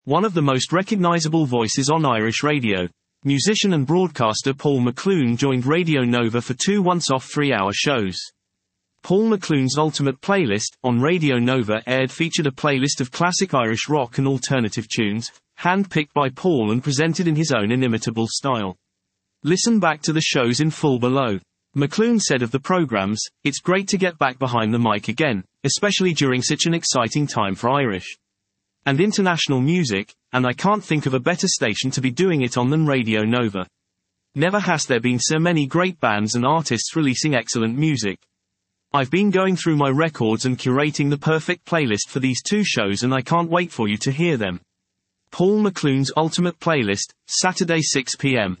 One of the most recognizable voices on Irish radio. Musician and broadcaster Paul McClune joined Radio Nova for two once-off 3-hour shows. Paul McClune's Ultimate Playlist, on Radio Nova aired, featured a playlist of classic Irish rock and alternative tunes, hand-picked by Paul and presented in his own inimitable style. Listen back to the shows in full below. McClune said of the programs, "It's great to get back behind the mic again, especially during such an exciting time for Irish and international music, and I can't think of a better station to be doing it on than Radio Nova. Never has there been so many great bands and artists releasing excellent music. I've been going through my records and curating the perfect playlist for these two shows, and I can't wait for you to hear them." Paul McClune's Ultimate Playlist, Saturday 6 p.m.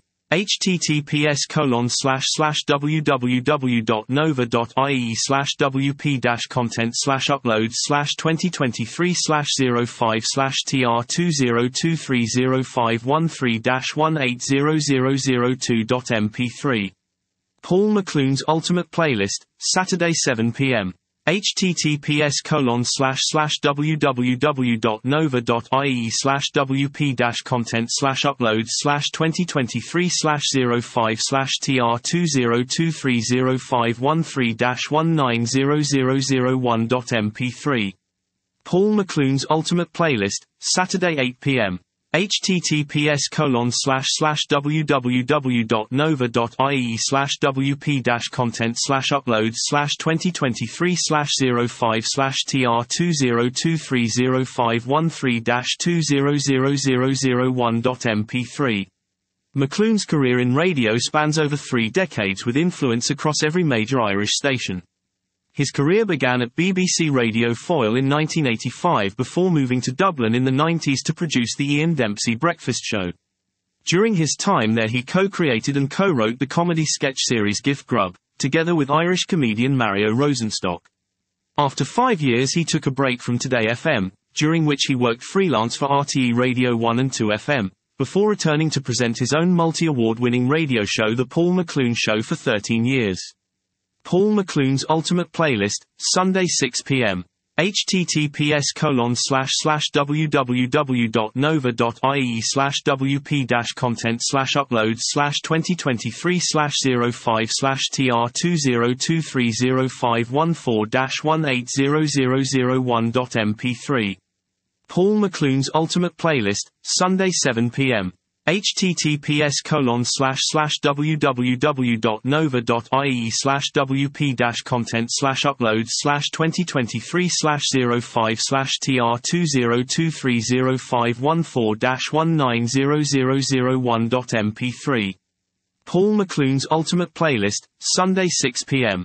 https://www.nova.ie/wp-content/uploads/2023/0513-1800002.mp3. Paul McClune's Ultimate Playlist, Saturday 7 p.m. https://www.nova.ie/wp-content/uploads/2023/05/tr200001.mp3. Paul McClune's Ultimate Playlist, Saturday 8 p.m. https://www.nova.ie/wp-content/uploads/2023/05/tr200001.mp3. McClune's career in radio spans over 3 decades with influence across every major Irish station. His career began at BBC Radio Foyle in 1985 before moving to Dublin in the 90s to produce the Ian Dempsey Breakfast Show. During his time there he co-created and co-wrote the comedy sketch series Gift Grub, together with Irish comedian Mario Rosenstock. After 5 years he took a break from Today FM, during which he worked freelance for RTE Radio 1 and 2 FM, before returning to present his own multi-award-winning radio show The Paul McClune Show for 13 years. Paul McClune's Ultimate Playlist, Sunday 6 p.m. https://www.nova.ie/wp-content/uploads/2023/05/tr200001.mp3. Paul McClune's Ultimate Playlist, Sunday 7 p.m. https://www.nova.ie/wp-content/uploads/2023/05/tr200001.mp3. Paul McClune's Ultimate Playlist, Sunday 6 p.m.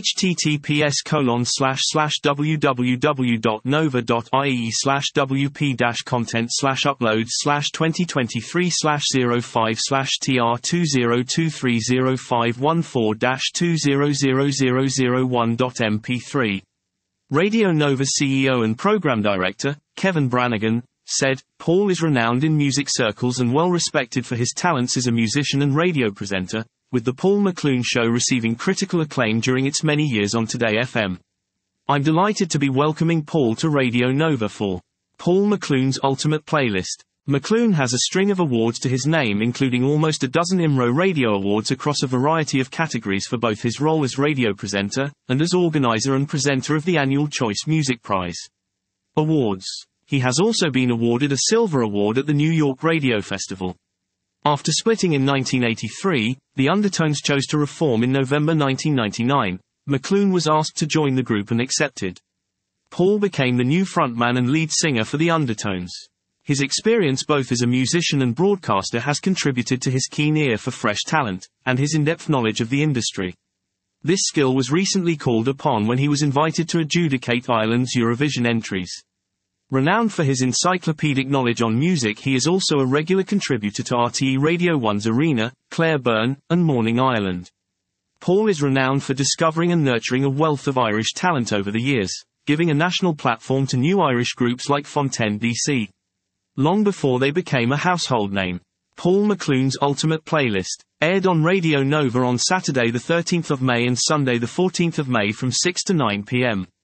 https://www.nova.ie/wp-content/uploads/2023/05/tr200001.mp3. Radio Nova CEO and Program Director, Kevin Brannigan, said, "Paul is renowned in music circles and well respected for his talents as a musician and radio presenter, with The Paul McClune Show receiving critical acclaim during its many years on Today FM. I'm delighted to be welcoming Paul to Radio Nova for Paul McClune's Ultimate Playlist." McClune has a string of awards to his name, including almost a dozen IMRO Radio Awards across a variety of categories for both his role as radio presenter and as organizer and presenter of the annual Choice Music Prize Awards. He has also been awarded a Silver Award at the New York Radio Festival. After splitting in 1983, the Undertones chose to reform in November 1999. McClune was asked to join the group and accepted. Paul became the new frontman and lead singer for the Undertones. His experience both as a musician and broadcaster has contributed to his keen ear for fresh talent, and his in-depth knowledge of the industry. This skill was recently called upon when he was invited to adjudicate Ireland's Eurovision entries. Renowned for his encyclopedic knowledge on music, he is also a regular contributor to RTE Radio 1's Arena, Claire Byrne, and Morning Ireland. Paul is renowned for discovering and nurturing a wealth of Irish talent over the years, giving a national platform to new Irish groups like Fontaine DC. Long before they became a household name. Paul McClune's Ultimate Playlist aired on Radio Nova on Saturday the 13th of May and Sunday the 14th of May from 6 to 9 p.m.